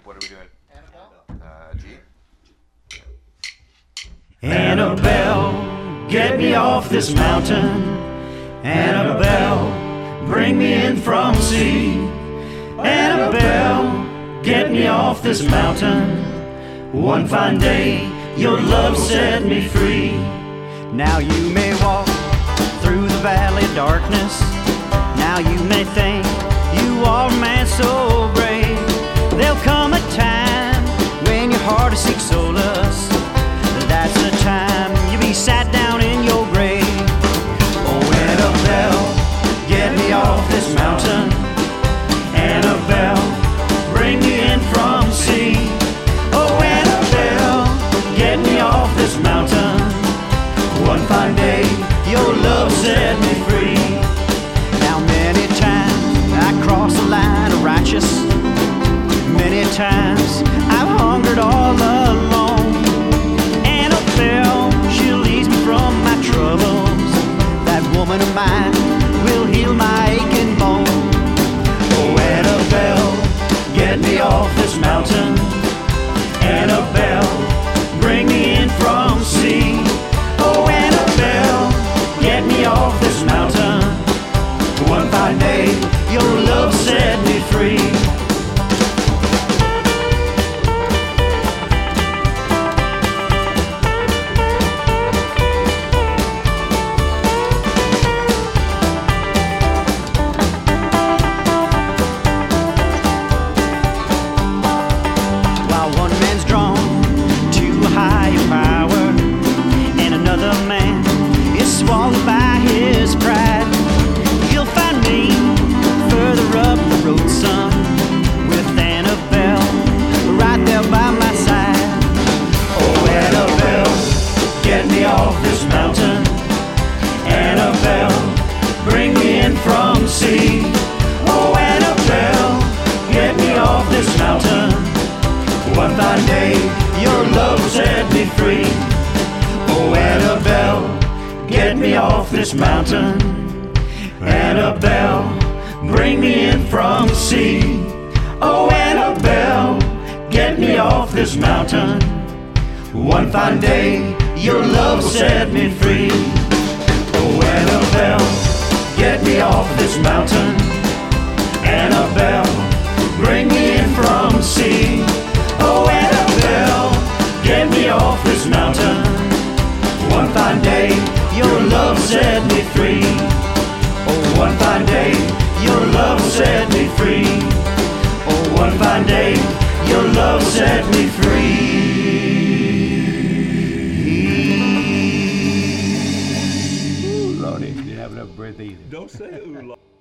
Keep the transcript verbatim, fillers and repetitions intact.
What are we doing? Uh, G? Annabelle, get me off this mountain. Annabelle, bring me in from sea. Annabelle, get me off this mountain. One fine day, your love set me free. Now you may walk through the valley of darkness. Now you may think you are a man so brave. There'll come a time when your heart seeks solace. That's the time you'll be sat down in your grave. Oh, Annabelle, get me off this mountain. Annabelle, bring me in from sea. Oh, Annabelle, get me off this mountain. One fine day, your love set me free. Now many times I crossed the line of righteous. Many times I've hungered all alone. Annabelle, she'll ease me from my troubles. That woman of mine will heal my aching bone. Oh, Annabelle, get me off this mountain. Annabelle, bring me in from sea. Oh, Annabelle, get me off this mountain. One fine day, your love set me free. Swallowed by his pride, you'll find me further up the road, son, with Annabelle right there by my side. Oh, Annabelle, get me off this mountain. Annabelle, bring me in from sea. Oh, Annabelle, get me off this mountain. One fine day, your love set me free. Oh, Annabelle, get me off this mountain. Annabelle, bring me in from sea. Oh, Annabelle, get me off this mountain. One fine day, your love set me free. Oh, Annabelle, get me off this mountain. Annabelle, bring me in from sea. Oh, Annabelle, get me off this mountain. One fine day, your love set me free. Oh, one fine day, your love set me free. Oh, one fine day, your love set me free. Ooh, Lordy, you didn't have enough breath either. Don't say ooh, Lord.